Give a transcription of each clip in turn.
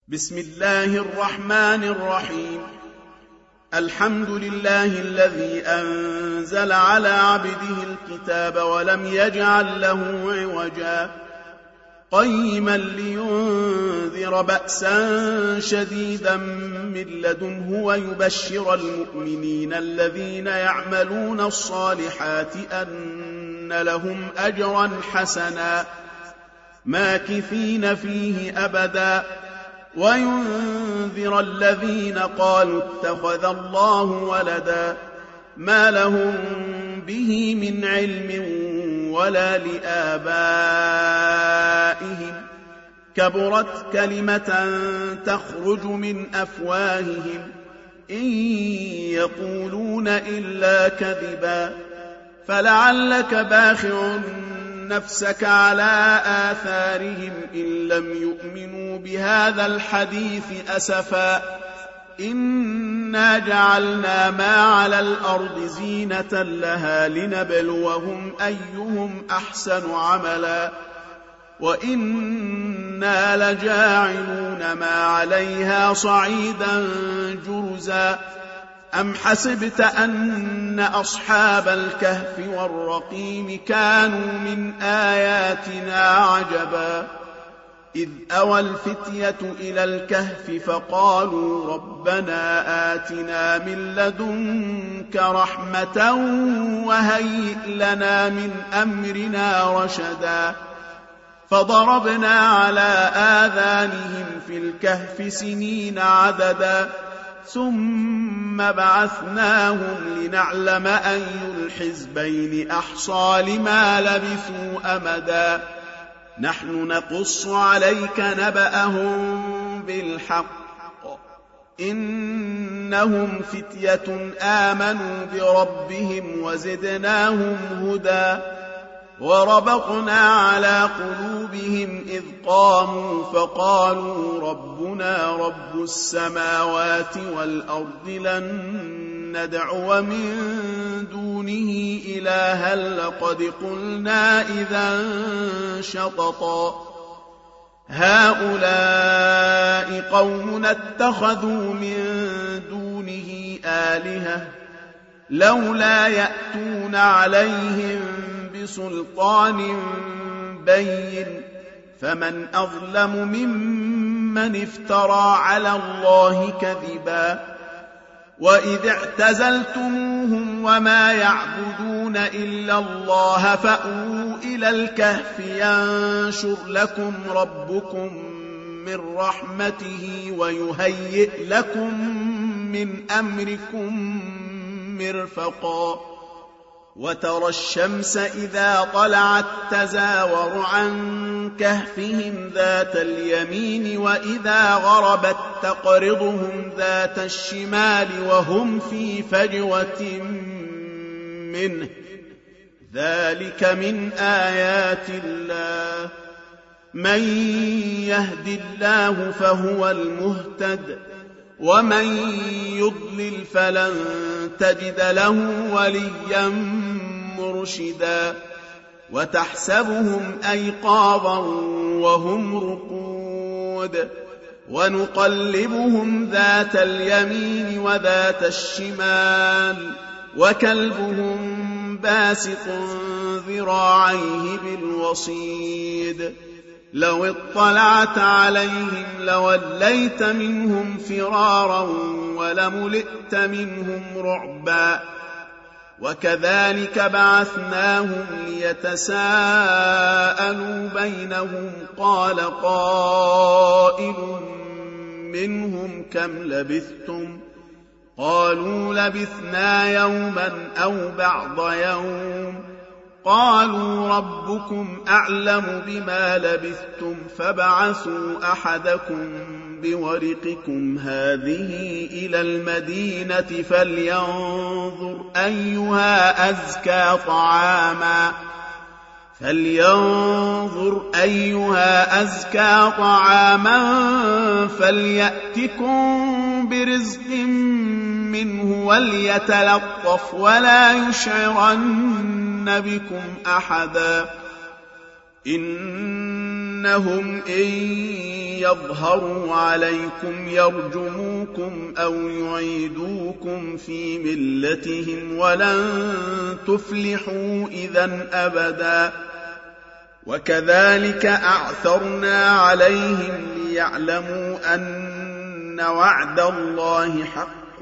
بسم الله الرحمن الرحيم. الحمد لله الذي أنزل على عبده الكتاب ولم يجعل له عوجا قيما لينذر بأسا شديدا من لدنه ويبشر المؤمنين الذين يعملون الصالحات أن لهم أجرا حسنا ماكثين فيه أبدا وينذر الذين قالوا اتخذ الله ولدا ما لهم به من علم ولا لآبائهم كبرت كلمة تخرج من أفواههم إن يقولون إلا كذبا فلعلك باخع نفسك على آثارهم إن لم يؤمنوا بهذا الحديث أسفا إنا جعلنا ما على الأرض زينة لها لنبلوهم أيهم أحسن عملا وإنا لجاعلون ما عليها صعيدا جرزا أم حسبت أن أصحاب الكهف والرقيم كانوا من آياتنا عجبا إذ أوى الفتية إلى الكهف فقالوا ربنا آتنا من لدنك رحمة وهيئ لنا من أمرنا رشدا فضربنا على آذانهم في الكهف سنين عددا ثم بعثناهم لنعلم أي الحزبين أحصى لما لبثوا أمدا نحن نقص عليك نبأهم بالحق إنهم فتية آمنوا بربهم وزدناهم هدى وربطنا على قلوبهم إذ قاموا فقالوا ربنا رب السماوات والأرض لن ندعو من دونه إلها لقد قلنا إذا شططا هؤلاء قومنا اتخذوا من دونه آلهة لولا يأتون عليهم بسلطان بين فمن أظلم ممن افترى على الله كذبا وإذ اعتزلتموهم وما يعبدون إلا الله فأووا إلى الكهف ينشر لكم ربكم من رحمته ويهيئ لكم من أمركم مرفقا وترى الشمس إذا طلعت تزاور عن كهفهم ذات اليمين وإذا غربت تقرضهم ذات الشمال وهم في فجوة منه ذلك من آيات الله من يهد الله فهو المهتد ومن يضلل فلن تجد له وليا مرشدا وتحسبهم أيقاظا وهم رقود ونقلبهم ذات اليمين وذات الشمال وكلبهم باسط ذراعيه بالوصيد لو اطلعت عليهم لوليت منهم فرارا ولملئت منهم رعبا وكذلك بعثناهم ليتساءلوا بينهم قال قائل منهم كم لبثتم قالوا لبثنا يوما أو بعض يوم قالوا ربكم أعلم بما لبثتم فابعثوا أحدكم بورقكم هذه إلى المدينة فلينظر أيها أزكى طعاما فليأتكم برزق منه وليتلطف ولا يشعرن بكم أحدا إنهم إن يظهروا عليكم يرجموكم أو يعيدوكم في ملتهم ولن تفلحوا إذا أبدا. وكذلك أعثرنا عليهم ليعلموا أن وعد الله حق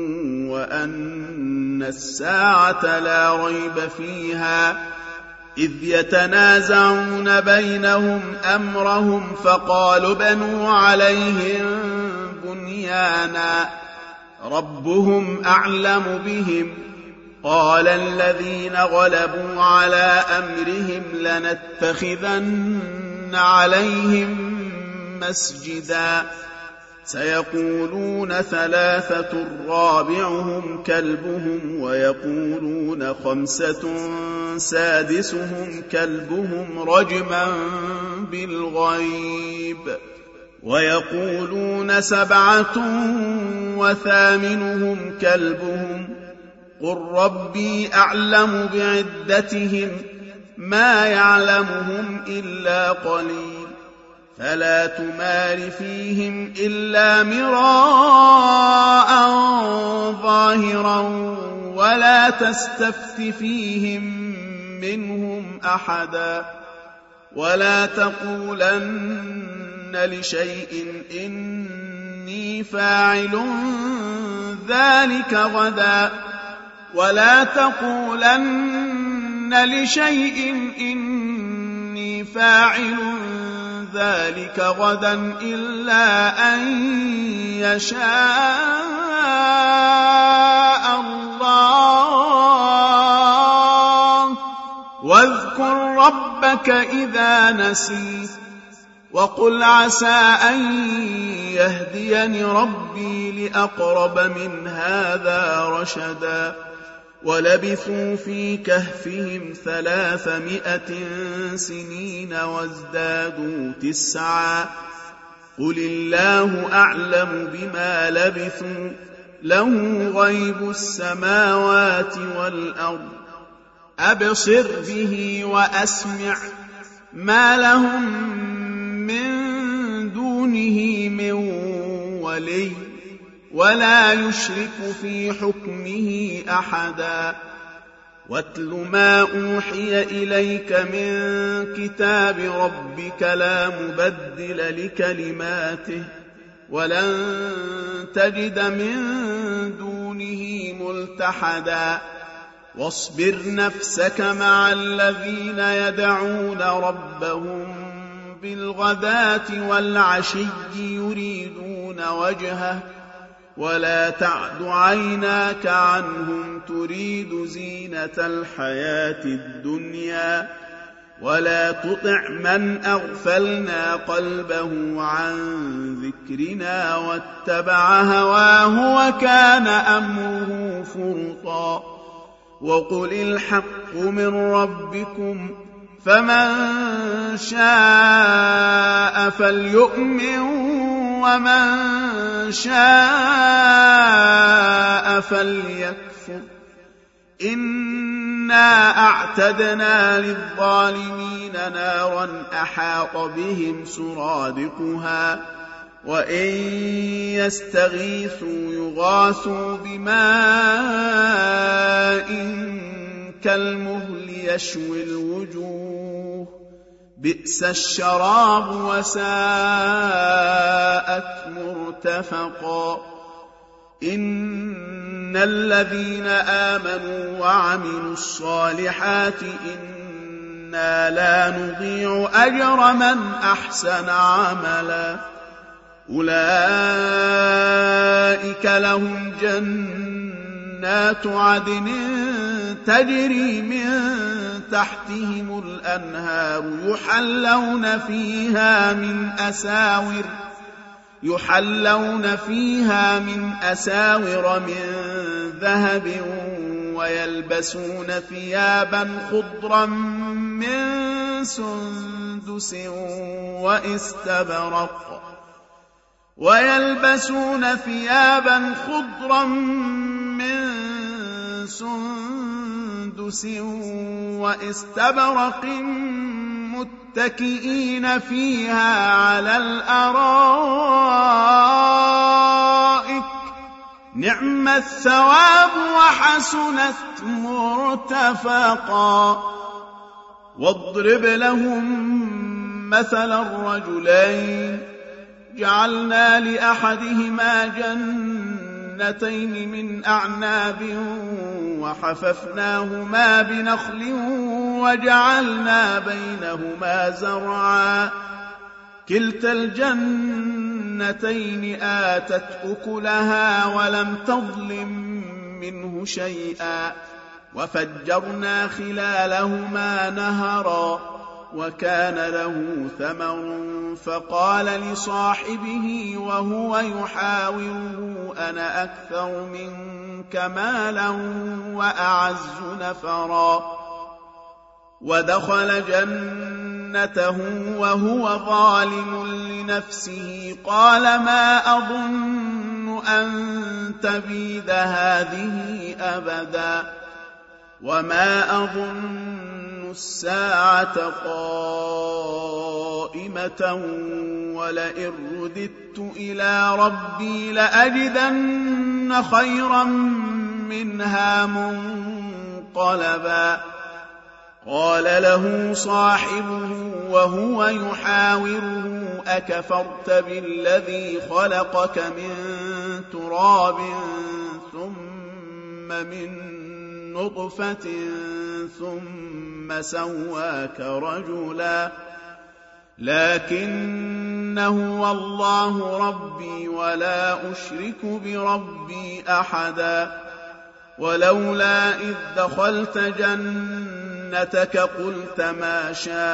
وأن الساعة لا ريب فيها، إذ يتنازعون بينهم أمرهم فقالوا بنوا عليهم بنيانا ربهم أعلم بهم. قال الذين غلبوا على أمرهم لنتخذن عليهم مسجدا. سيقولون 3 رابعهم كلبهم ويقولون 5 سادسهم كلبهم رجما بالغيب ويقولون 7 وثامنهم كلبهم قل ربي أعلم بعدتهم ما يعلمهم إلا قليل فلا تمار فيهم إلا مراء ظاهرا ولا تستفت فيهم منهم أحدا. ولا تقولن لشيء إني فاعل ذلك غدا ولا تقولن لشيء إني فاعل ذلك غدا إلا أن يشاء الله. واذكر ربك إذا نسيت وقل عسى أن يهديني ربي لأقرب من هذا رشدا. ولبثوا في كهفهم 300 سنين وازدادوا 9 قل الله أعلم بما لبثوا له غيب السماوات والأرض أبصر به وأسمع ما لهم من دونه من ولي ولا يشرك في حكمه أحدا. واتل ما أوحي إليك من كتاب ربك لا مبدل لكلماته ولن تجد من دونه ملتحدا. واصبر نفسك مع الذين يدعون ربهم بالغداة والعشي يريدون وجهه ولا تعد عيناك عنهم تريد زينة الحياة الدنيا ولا تطع من أغفلنا قلبه عن ذكرنا واتبع هواه وكان أمره فرطا. وقل الحق من ربكم فمن شاء فليؤمن ومن شاء فليكفر إنا أعتدنا للظالمين نارا أحاط بهم سرادقها وإن يستغيثوا يغاثوا بماء كالمهل يشوي الوجوه بئس الشراب وساءت مرتفقا. إن الذين آمنوا وعملوا الصالحات إنا لا نضيع أجر من أحسن عملا. أولئك لهم جنات عدن تجري من تحتهم الأنهار يحلون فيها من أساور من ذهب ويلبسون ثيابا خضرا من سندس واستبرق متكئين فيها على الأرائك نعم الثواب وحسنت مرتفقا. واضرب لهم مثل الرجلين جعلنا لأحدهما جنتين من أعناب وحففناهما بنخل وجعلنا بينهما زرعا كلتا الجنتين آتت أكلها ولم تظلم منه شيئا وفجرنا خلالهما نهرا وكان له ثمر فقال لصاحبه وهو يحاوره أنا أكثر منك مالا وأعز نفرا. ودخل جنته وهو ظالم لنفسه قال ما أظن أن تبيد هذه أبدا وما أظن الساعة قائمة ولئن رددت إلى ربي لأجدن خيرا منها منقلبا. قال له صاحبه وهو يحاوره أكفرت بالذي خلقك من تراب ثم من نطفة ثم سواك رجلا لكن هو الله ربي ولا أشرك بربي أحدا. ولولا إذ دخلت جنتك قلت ما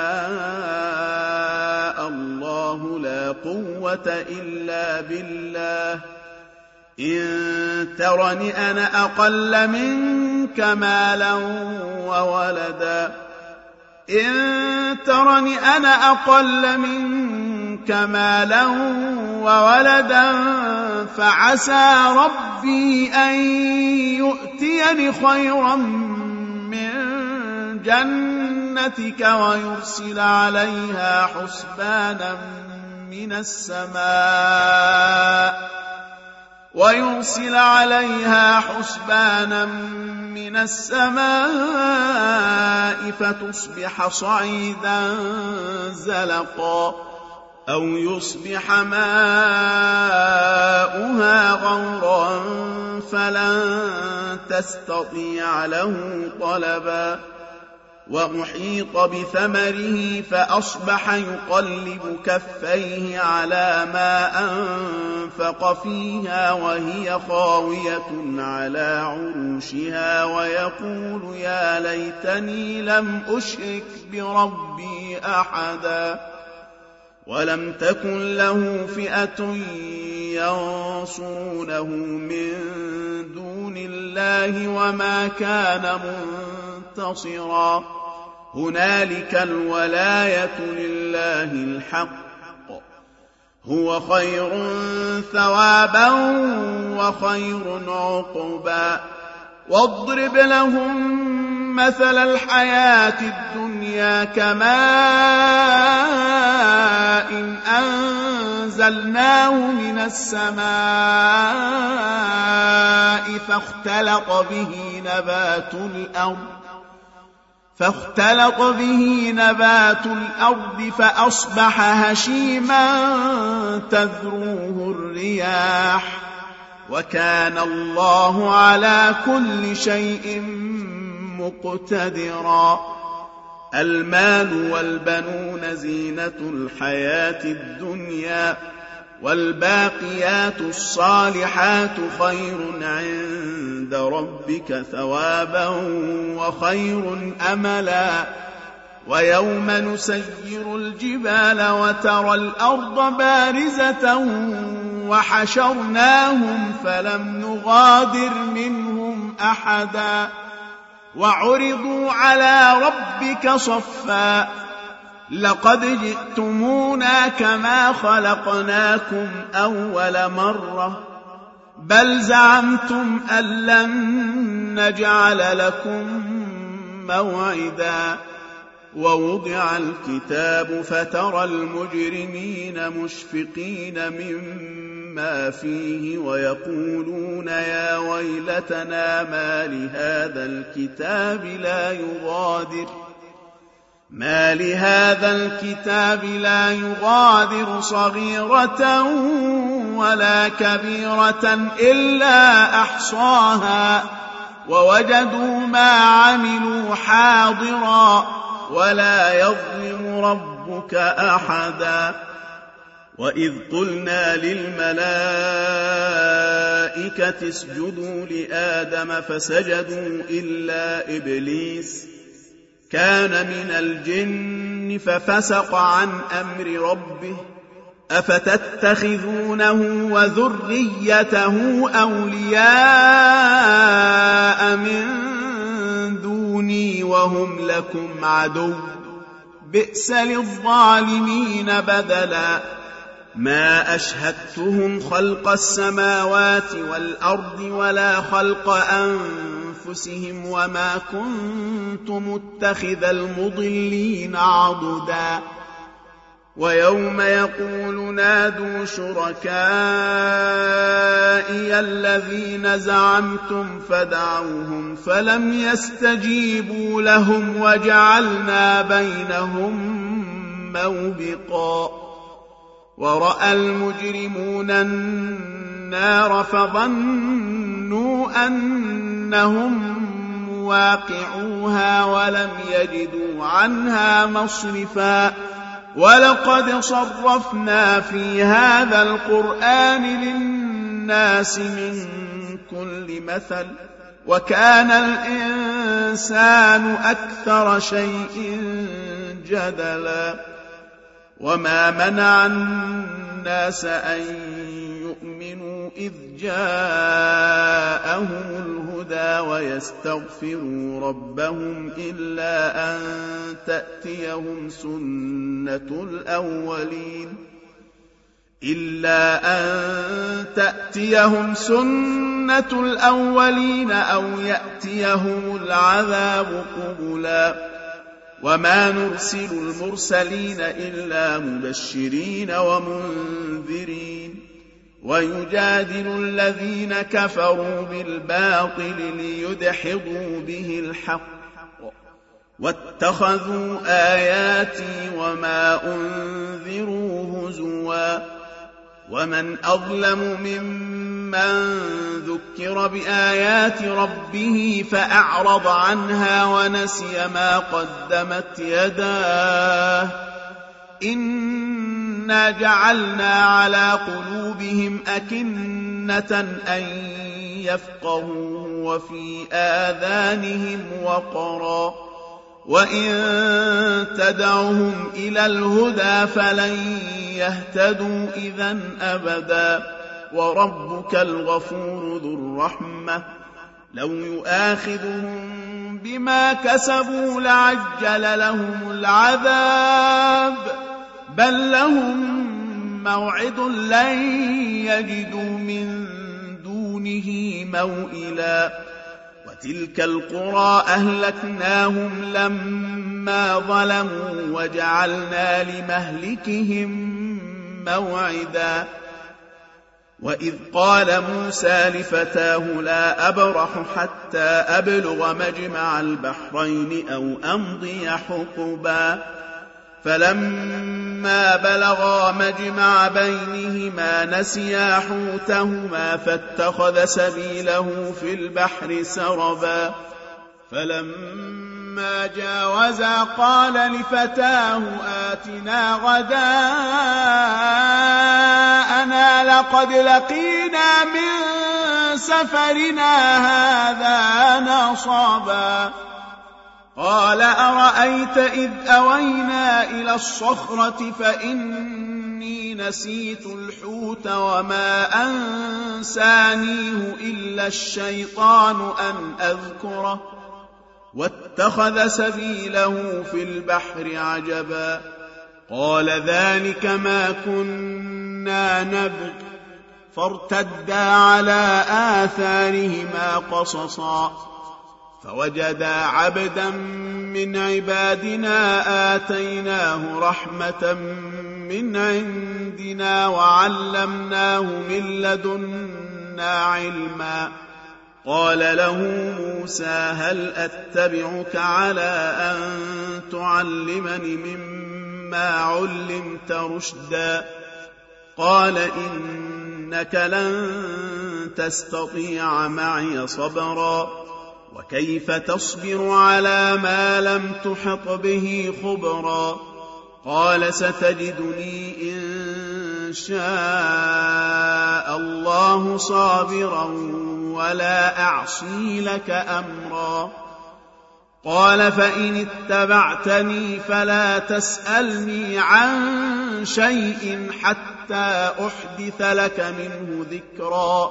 شاء الله لا قوة إلا بالله إن ترني أنا أقل منك مالا وولدا فعسى ربي أن يؤتيني خيرا من جنتك ويرسل عليها حسبانا من السماء فتصبح صعيدا زلقا أو يصبح ماؤها غورا فلن تستطيع له طلبا. وأحيط بثمره فأصبح يقلب كفيه على ما أنفق فيها وهي خاوية على عروشها ويقول يا ليتني لم أشرك بربي أحدا. ولم تكن له فئة ينصرونه من دون الله وما كان منتصرا. هنالك الولاية لله الحق هو خير ثوابا وخير عقبا. واضرب لهم مثل الحياة الدنيا كماء أنزلناه من السماء فاختلط به نبات الأرض فأصبح هشيما تذروه الرياح وكان الله على كل شيء مقتدرا. المال والبنون زينة الحياة الدنيا والباقيات الصالحات خير عند ربك ثوابا وخير أملا. ويوم نسير الجبال وترى الأرض بارزة وحشرناهم فلم نغادر منهم أحدا وعرضوا على ربك صفا لقد جئتمونا كما خلقناكم أول مرة بل زعمتم أن لن نجعل لكم موعدا. ووضع الكتاب فترى المجرمين مشفقين مما فيه ويقولون يا ويلتنا ما لهذا الكتاب لا يغادر صغيرة ولا كبيرة إلا أحصاها ووجدوا ما عملوا حاضرا ولا يظلم ربك أحدا. وإذ قلنا للملائكة اسجدوا لآدم فسجدوا إلا إبليس كان من الجن ففسق عن أمر ربه أفتتخذونه وذريته أولياء من دوني وهم لكم عدو بئس للظالمين بدلا. ما أشهدتهم خلق السماوات والأرض ولا خلق أنفسهم وما كنت متخذ المضلين عضدا. ويوم يقول نادوا شركائي الذين زعمتم فدعوهم فلم يستجيبوا لهم وجعلنا بينهم موبقا. ورأى المجرمون النار فظنوا أنهم مواقعوها ولم يجدوا عنها مصرفا. ولقد صرفنا في هذا القرآن للناس من كل مثل وكان الإنسان أكثر شيء جدلا. وما منع الناس أن يؤمنوا إذ جاءهم الهدى ويستغفروا ربهم إلا أن تأتيهم سنة الأولين أو يأتيهم العذاب قبلا. وما نرسل المرسلين إلا مبشرين ومنذرين ويجادل الذين كفروا بالباطل ليدحضوا به الحق واتخذوا آياتي وما أنذروا هزوا. ومن أظلم ممن ذكر بآيات ربه فأعرض عنها ونسي ما قدمت يداه إنا جعلنا على قلوبهم أكنة أن يفقهوا وفي آذانهم وقرا وإن تدعهم إلى الهدى فلن يهتدوا إذن أبدا. وربك الغفور ذو الرحمة لو يؤاخذهم بما كسبوا لعجل لهم العذاب بل لهم موعد لن يجدوا من دونه موئلا. وتلك القرى أهلكناهم لما ظلموا وجعلنا لمهلكهم موعدا. وإذ قال موسى لفتاه لا أبرح حتى أبلغ مجمع البحرين أو أمضي حقبا. فلما بلغا مجمع بينهما نسيا حوتهما فاتخذ سبيله في البحر سربا. فلما جاوزا قال لفتاه آتنا غداءنا لقد لقينا من سفرنا هذا نصبا. قال أرأيت إذ أوينا إلى الصخرة فإني نسيت الحوت وما أنسانيه إلا الشيطان أن أذكره واتخذ سبيله في البحر عجبا. قال ذلك ما كنا نبغ فارتدا على آثارهما قصصا فوجدا عبدا من عبادنا آتيناه رحمة من عندنا وعلمناه من لدنا علما. قال له موسى هل أتبعك على أن تعلمني مما علمت رشدا؟ قال إنك لن تستطيع معي صبرا وكيف تصبر على ما لم تحط به خبرا؟ قال ستجدني إن شاء الله صابرا ولا أعصي لك أمرا. قال فإن اتبعتني فلا تسألني عن شيء حتى أحدث لك منه ذكرا.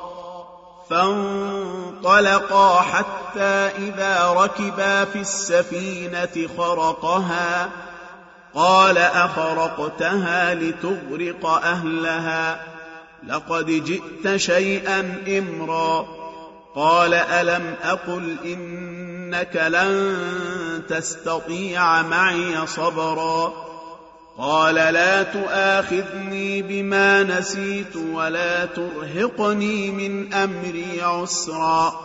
فانطلقا حتى إذا ركبا في السفينة خرقها قال أخرقتها لتغرق أهلها لقد جئت شيئا إمرا. قال ألم أقل إنك لن تستطيع معي صبرا؟ قال لا تؤاخذني بما نسيت ولا ترهقني من أمري عسرا.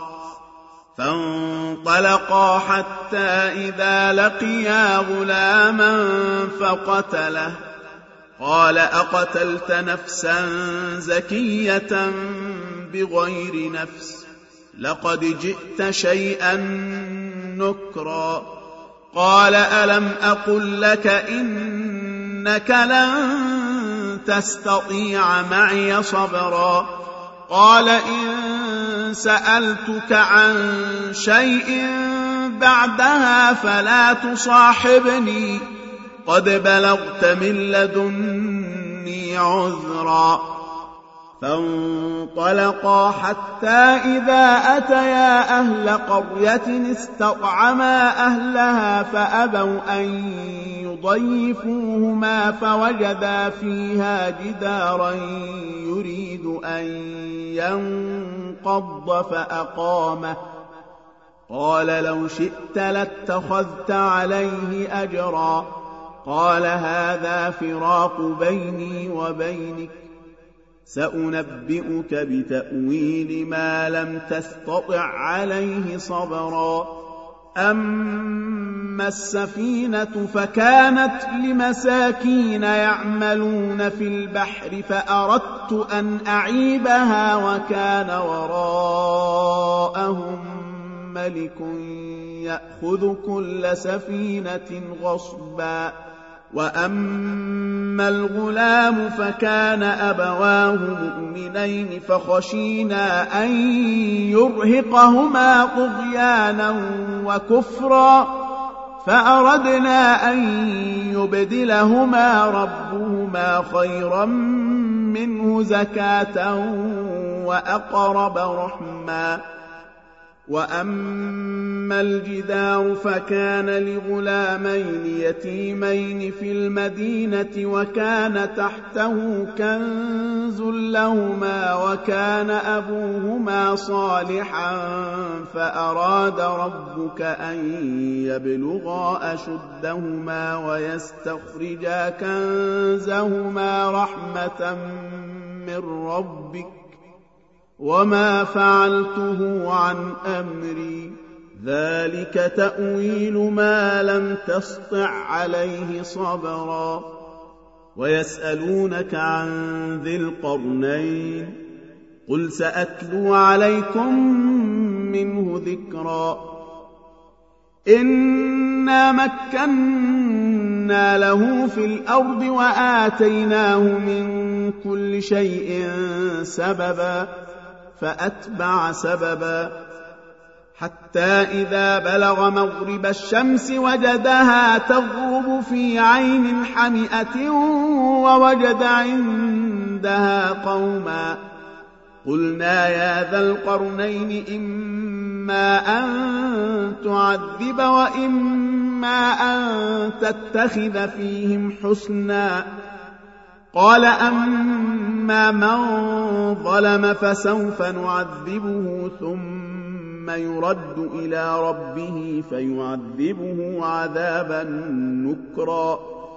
فانطلقا حتى إذا لقيا غلاما فقتله. قال أقتلت نفسا زكية بغير نفس لقد جئت شيئا نكرا. قال ألم أقل لك إنك لن تستطيع معي صبرا؟ قال إن سألتك عن شيء بعدها فلا تصاحبني قد بلغت من لدني عذرا. فانطلقا حتى إذا أتيا أهل قرية استطعما أهلها فأبوا أن يضيفوهما فوجدا فيها جدارا يريد أن ينقض فأقامه. قال لو شئت لاتخذت عليه أجرا. قال هذا فراق بيني وبينك سأنبئك بتأويل ما لم تستطع عليه صبرا. أما السفينة فكانت لمساكين يعملون في البحر فأردت أن أعيبها وكان وراءهم ملك يأخذ كل سفينة غصبا. وأما الغلام فكان أبواه مؤمنين فخشينا أن يرهقهما طغيانا وكفرا فأردنا أن يبدلهما ربهما خيرا منه زكاة وأقرب رحما. وأما الجدار فكان لغلامين يتيمين في المدينة وكان تحته كنز لهما وكان أبوهما صالحا فأراد ربك أن يبلغا أشدهما ويستخرجا كنزهما رحمة من ربك وما فعلته عن أمري ذلك تأويل ما لم تسطع عليه صبرا. ويسألونك عن ذي القرنين قل سأتلو عليكم منه ذكرا. إنا مكنا له في الأرض وآتيناه من كل شيء سببا فأتبع سببا حتى إذا بلغ مغرب الشمس وجدها تغرب في عين حمئة ووجد عندها قوما. قلنا يا ذا القرنين إما أن تعذب وإما أن تتخذ فيهم حسنا. قال أما من ظلم فسوف نعذبه ثم ثم يرد إلى ربه فيعذبه عذابا نكرا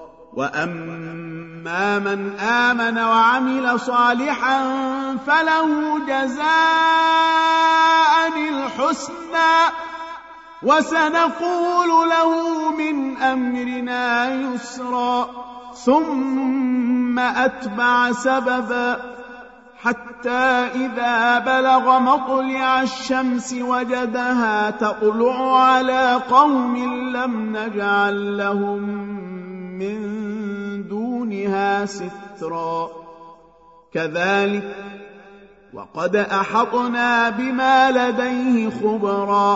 وأما من آمن وعمل صالحا فله جزاء الحسنى وسنقول له من أمرنا يسرا ثم أتبع سببا حتى إذا بلغ مطلع الشمس وجدها تطلع على قوم لم نجعل لهم من دونها سترا كذلك وقد أحطنا بما لديه خبرا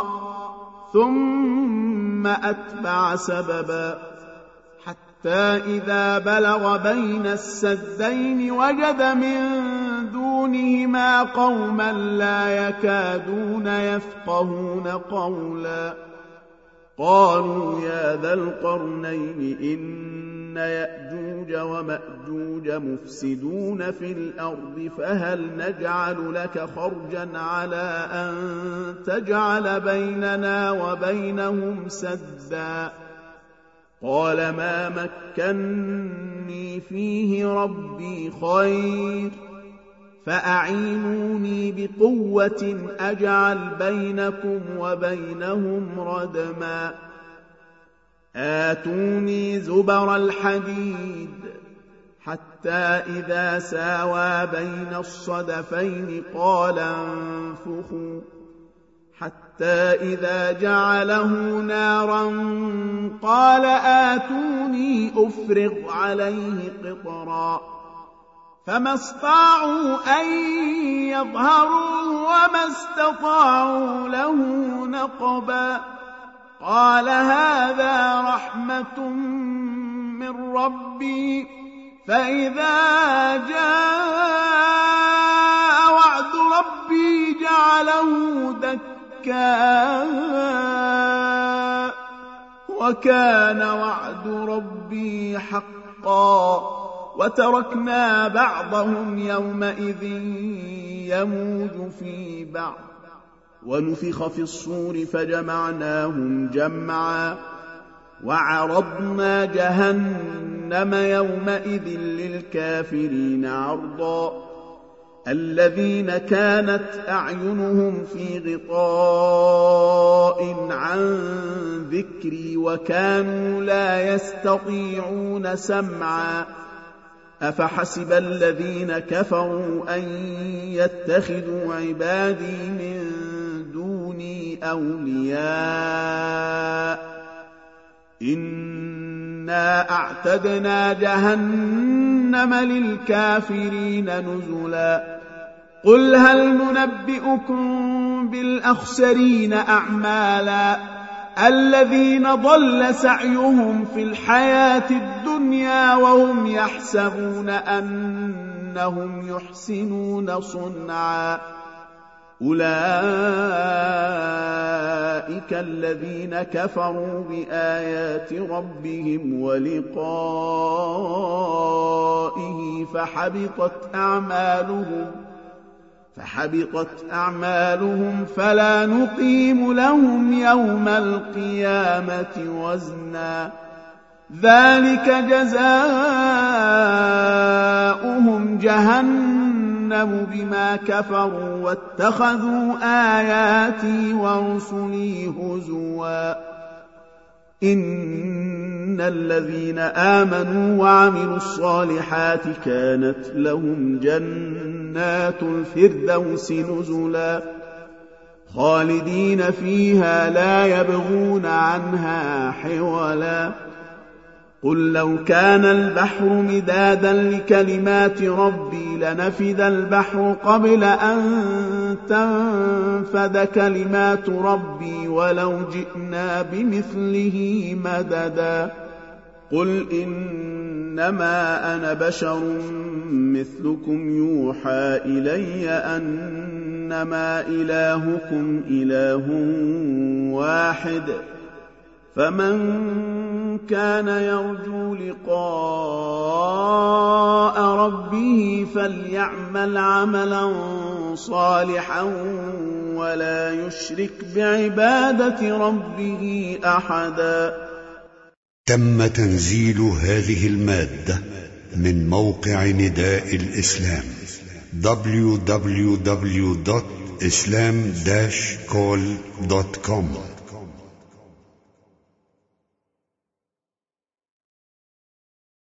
ثم أتبع سببا حتى إذا بلغ بين السدين وجد من دونهما قوما لا يكادون يفقهون قولا قالوا يا ذا القرنين إن يأجوج ومأجوج مفسدون في الأرض فهل نجعل لك خرجا على أن تجعل بيننا وبينهم سدا قال ما مكني فيه ربي خير فأعينوني بقوة أجعل بينكم وبينهم ردما آتوني زبر الحديد حتى إذا ساوى بين الصدفين قال انفخوا حتى إذا جعله نارا قال آتوني أفرغ عليه قطرا فما استطاعوا أن يظهروا وما استطاعوا له نقبا قال هذا رحمة من ربي فإذا جاء وعد ربي جعله دكا وكان وعد ربي حقا وتركنا بعضهم يومئذ يموج في بعض ونفخ في الصور فجمعناهم جمعا وعرضنا جهنم يومئذ للكافرين عرضا الذين كانت أعينهم في غطاء عن ذكري وكانوا لا يستطيعون سمعا أفحسب الذين كفروا أن يتخذوا عبادي من دوني أولياء إنا أعتدنا جهنم للكافرين نزلا قل هل ننبئكم بالأخسرين أعمالا الذين ضل سعيهم في الحياة الدنيا وهم يحسبون أنهم يحسنون صنعا أولئك الذين كفروا بآيات ربهم ولقائه فحبطت أعمالهم فلا نقيم لهم يوم القيامة وزنا ذلك جزاؤهم جهنم بما كفروا واتخذوا آياتي ورسلي هزوا إن الذين آمنوا وعملوا الصالحات كانت لهم جنات الفردوس نزلا خالدين فيها لا يبغون عنها حولا قل لو كان البحر مدادا لكلمات ربي لنفد البحر قبل أن تنفد كلمات ربي ولو جئنا بمثله مددا قل إنما أنا بشر مثلكم يوحى إلي أنما إلهكم إله واحد فمن كان يرجو لقاء ربه فليعمل عملا صالحا ولا يشرك بعبادة ربه أحدا. تم تنزيل هذه المادة من موقع نداء الإسلام www.islam-call.com